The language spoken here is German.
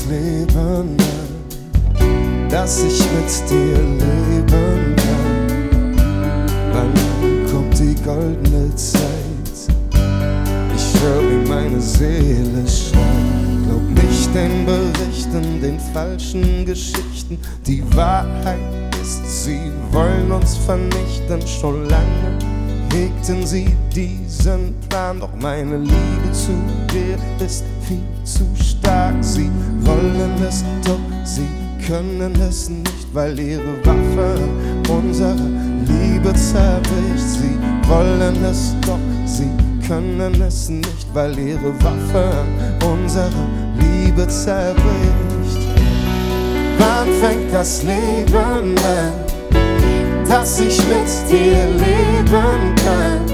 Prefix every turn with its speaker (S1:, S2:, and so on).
S1: Leben an, dass ich mit dir leben kann. Wann kommt die goldene Zeit? Ich höre, wie meine Seele schreit. Glaub nicht den Berichten, den falschen Geschichten. Die Wahrheit ist, sie wollen uns vernichten. Schon lange hegten sie diesen Plan, doch meine Liebe zu dir ist viel zu stark. Sie wollen es, doch sie können es nicht, weil ihre Waffe unsere Liebe zerbricht. Sie wollen es, doch sie können es nicht, weil ihre Waffe unsere Liebe zerbricht. Wann fängt das Leben an, dass ich mit dir leben kann?